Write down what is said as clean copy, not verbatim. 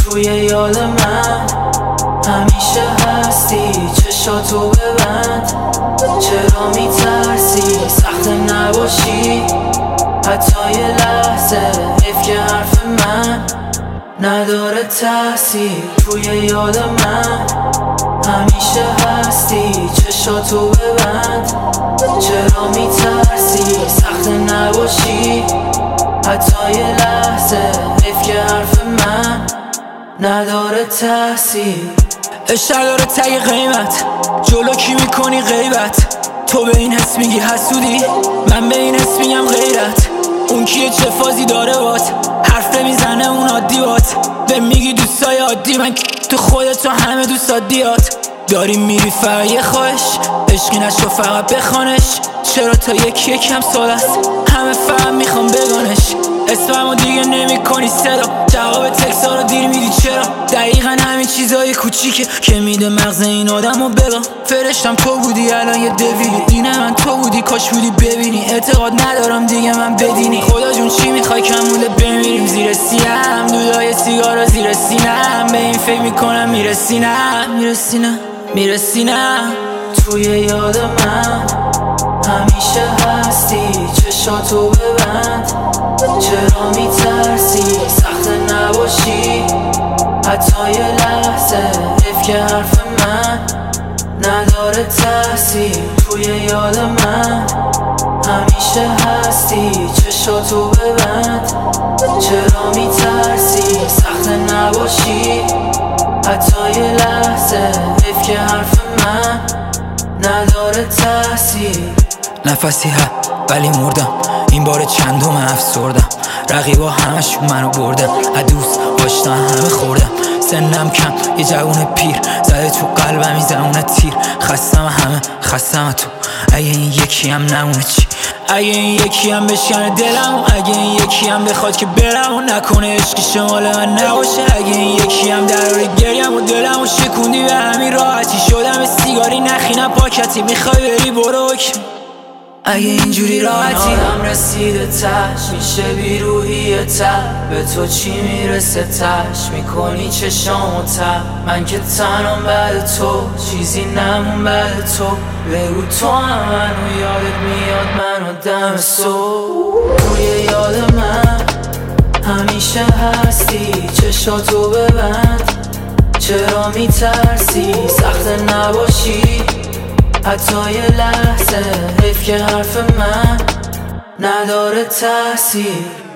توی یاد من همیشه هستی، چشاتو ببند. چرا میترسی سخت نباشی حتی یه لحظه؟ حیف که حرف من نداره تاثیر. توی یاد من همیشه هستی، چشاتو ببند. چرا میترسی سخت نباشی حتی یه لحظه؟ حیف که حرف من نداره تاثیر. عشق داره تگ قیمت، جلو کی میکنی غیبت؟ تو به این حس میگی حسودی، من به این حس میگم غیرت. اون کیه چه فازی داره بات، حرف نمیزنه اون عادی بات. به میگی دوستای عادی، من تو خودت تو همه دوست عادیات. داری میری فقط یه خواهش، عشقی نشو فقط بخوانش. چرا تا یکی یکم سال است همه فهم میخوام بگانش. اسممو دیگه نمی کنی صدا، جواب تکسا رو دیر میدی چرا؟ دقیقا همین چیزای کوچیکه که میده مغز این آدمو بگم. فرشتم تو بودی الان یه دویلی، دین من تو بودی کاش بودی ببینی. اعتقاد ندارم دیگه من بدینی، خدا جون چی میخوای کم مونده بمیریم زیر سیم. دودای سیگارا زیر سینم، به این فکر میکنم میرسینم. توی یاد من همیشه هستی، چشاتو ببند. چرا میترسی سخت نباشی حتی یه لحظه؟ حیف که حرف من نداره تاثیر. توی یاد من همیشه هستی، چشاتو ببند. چرا میترسی سخت نباشی حتی یه لحظه؟ حیف که حرف من نداره تاثیر. نفسی ها ولی مردم، این بار چندم افسردم. رقیبا همشون منو بردن، دوست آشنا همه خوردم. سنم کم یه جوون پیر زده تو قلبم این زمونه تیر. خستم تو، اگه این یکی هم نمونه چی؟ اگه این یکی هم بشکنه دلم، اگه این یکی هم بخواد که برم و نکنه عشقی شمال من نباشه. اگه این یکی هم دراره گریم و دلم و شکوندی به همین راحتی. شدم سیگاری نخینم پاکتی، میخوای بری برو اگه اینجوری راحتی. آدم رسیده تش میشه بیروحی تب، به تو چی میرسه تش میکنی چشامو تب. من که تنم بعد تو، چیزی نمون بعد تو. بگو تو هم منو یادت میاد منو دم صبح. توی یاد من همیشه هستی، چشاتو ببند. چرا میترسی سخت نباشی حتی یه لحظه؟ حیف که حرف من نداره تاثیر.